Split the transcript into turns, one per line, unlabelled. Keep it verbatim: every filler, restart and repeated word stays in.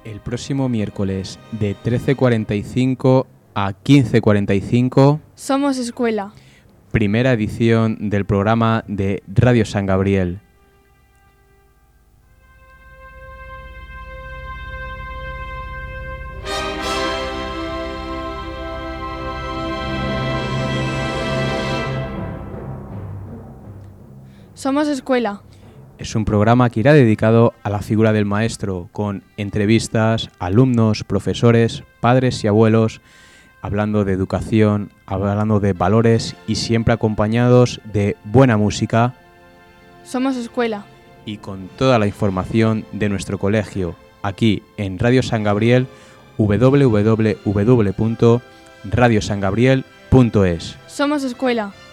El próximo miércoles de trece cuarenta y cinco a quince cuarenta y cinco
Somos Escuela.
Primera edición del programa de Radio San Gabriel.
Somos Escuela.
Es un programa que irá dedicado a la figura del maestro, con entrevistas, alumnos, profesores, padres y abuelos, hablando de educación, hablando de valores y siempre acompañados de buena música.
Somos Escuela.
Y con toda la información de nuestro colegio, aquí en Radio San Gabriel, doble u doble u doble u punto radio san gabriel punto es.
Somos Escuela.